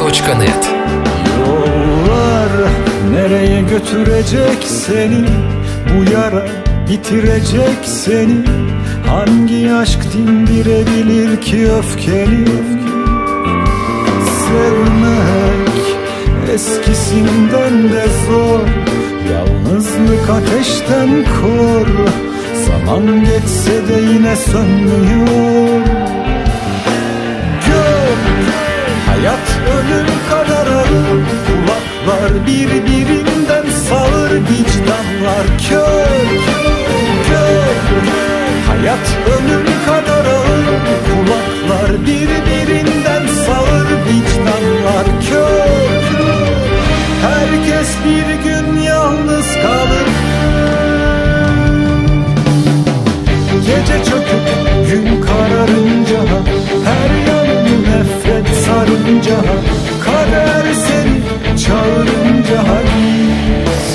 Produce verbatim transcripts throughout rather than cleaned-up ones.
nokta net. Yollar nereye götürecek seni? Bu yara bitirecek seni. Hangi aşk dindirebilir ki öfkeni? Sevmek eskisinden de zor. Yalnızlık ateşten kor. Zaman geçse de yine sönmüyor. Gör, hayat ölüm kadar ağır. Kulaklar birbirinden sağır, vicdanlar kör. Gör, hayat ölüm kadar ağır. Kulaklar birbirinden sağır, vicdanlar kör. Herkes bir gün yalnız kalır. Gece çöküp gün kararınca, her yanı nefret sarınca, kader seni çağırınca git.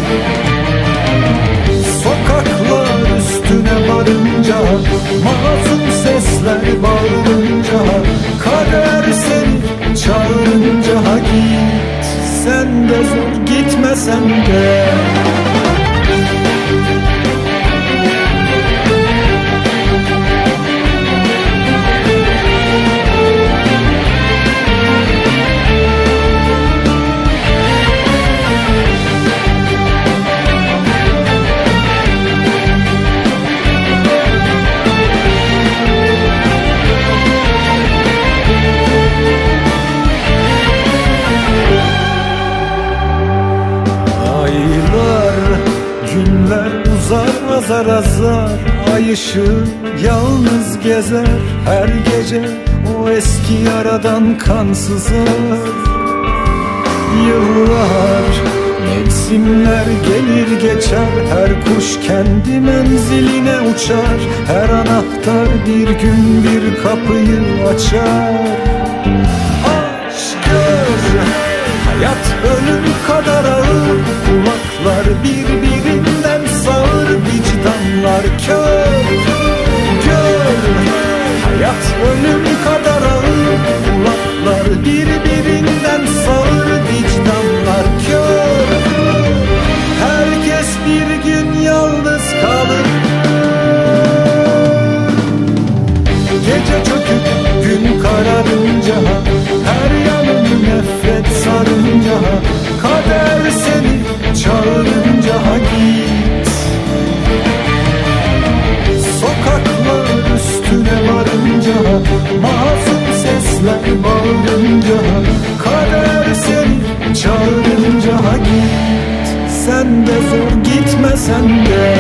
Sokaklar üstüne varınca, masum sesler bağırınca, kader seni çağırınca git. Sen de zor gitmesen de. Uzar azar azar, ay ışığı yalnız gezer. Her gece o eski yaradan kan sızar. Yıllar, mevsimler gelir geçer. Her kuş kendi menziline uçar. Her anahtar bir gün bir kapıyı açar. Aç gör, hayat ölüm kadar ağır. Kulaklar birbirinden sağır, vicdanlar kör. Gör, hayat ölüm kadar ağır. Kulaklar birbirinden sağır, vicdanlar kör. Herkes bir gün yalnız kalır. Gece çöküp gün kararınca, her yanını nefret sarınca, kader seni çağırınca git. Sokaklar üstüne varınca, masum sesler bağırınca, kader seni çağırınca git. Sen de zor gitmesen de.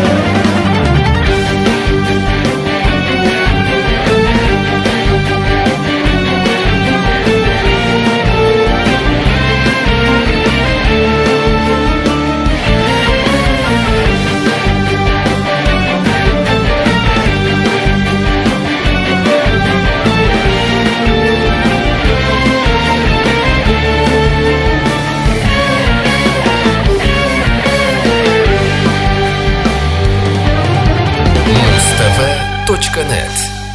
нуз тэ вэ точка нет.